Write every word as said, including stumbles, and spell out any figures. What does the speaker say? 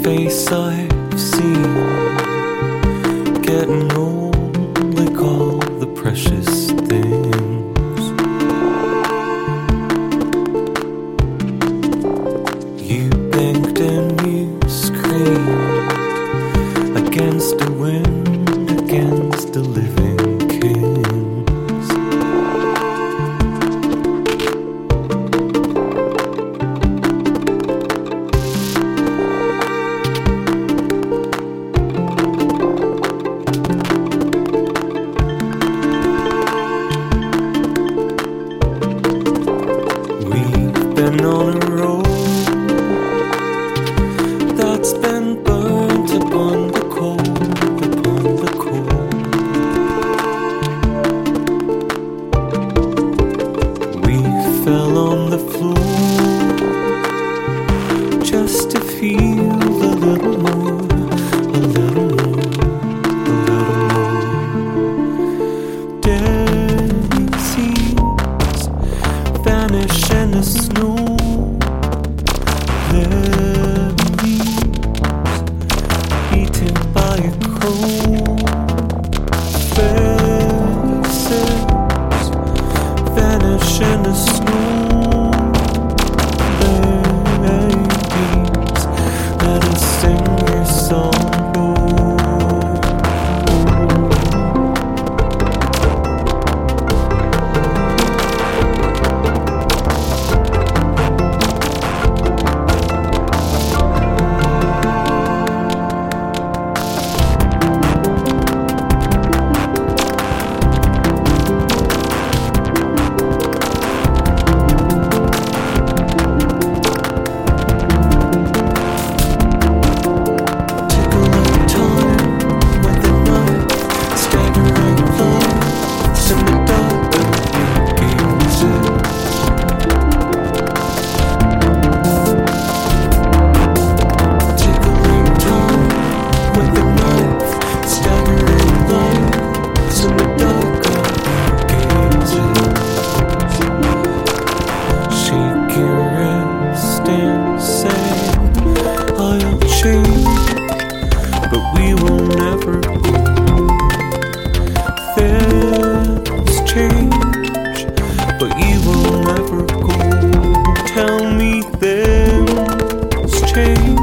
face I've seen, getting old like all the precious things. You begged and you screamed against the wind, against the living kings. We've been on a road that's been burnt upon the cold, upon the cold. We fell on the floor just to feel a little more, a little more, a little more. Daisies vanish in the snow. Eaten by a cold. Faces vanish in the snow. Babies, let us sing your song. But we will never go. Things change, but you will never go. Tell me things change,